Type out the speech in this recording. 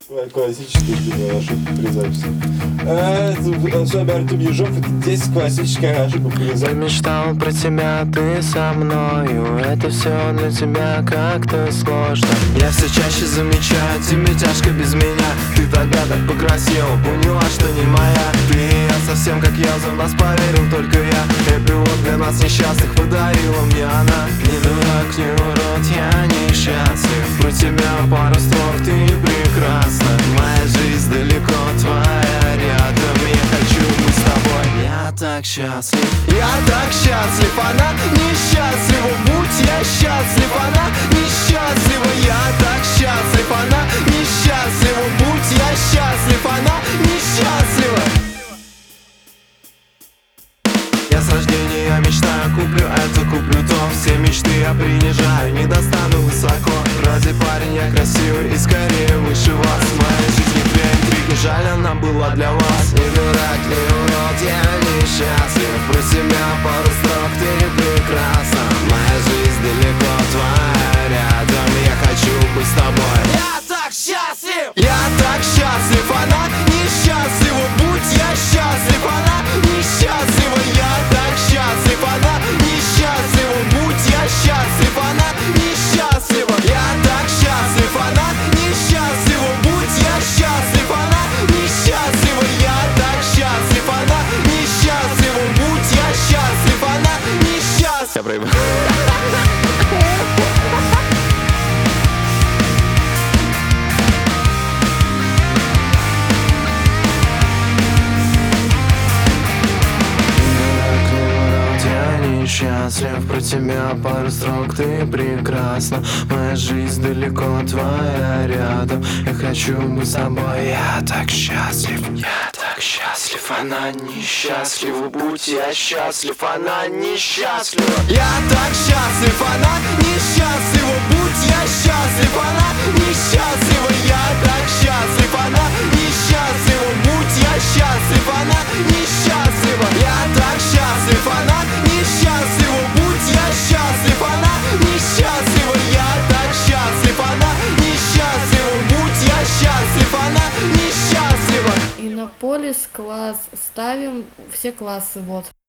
Классические ошибки при записи. Особенно Артем Ежов, это 10 классических ошибок при Я записи. мечтал про тебя, ты со мною. Это все для тебя как-то сложно. Я все чаще замечаю, тебе тяжко без меня. Ты тогда так покрасила, поняла, что не моя. Ты и я совсем как я, за нас поверил только я. Эпилог для нас несчастных подарила мне она. Не дурак, не урод, я несчастлив. Про тебя пару строк, ты прекрасна. Моя жизнь далеко, твоя рядом. Я хочу быть с тобой. Я так счастлив. Я так счастлив, она несчастлива. Будь я счастлив, она несчастлива. Я так счастлив, она несчастлива. Будь я счастлив, она несчастлива. Я с рождения мечтаю, куплю это, куплю то. Все мечты я принижаю, не достану высоко. Вроде парень я красивый и скорее выше вас. В моей жизни две интриги, жаль, она была для вас. Не дурак, не урод, я несчастлив. Про себя пару строк, ты прекрасна. Моя жизнь далеко, твоя рядом. Я хочу быть с тобой. Я так счастлив! Я так счастлив, она несчастлива. Будь я счастлив, она несчастлива. Я так счастлив, она несчастлива. Будь я счастлив, она несчастлива. Я так счастлив, она несчастлива. Будь я счастлив, она несчастлива. Я так счастлив, она несчастлива. Будь я счастлив, она несчастлива. Я проебал. Счастлив, про тебя пару строк, ты прекрасна. Моя жизнь далеко, твоя рядом. Я хочу быть с тобой. Я так счастлив, я так счастлив. Она несчастлива, будь я счастлив, она несчастлива. Я так счастлив, она несчастлива. Будь я счастлив, она несчастлива. Я так счастлив, она несчастлива. Будь я счастлив, она несчастлива. Я так счастлив, она несчастлива. Будь я счастлив, она несчастлива. Я так счастлив, она несчастлива. Будь я счастлив, она несчастлива. И на полис класс ставим все классы, вот.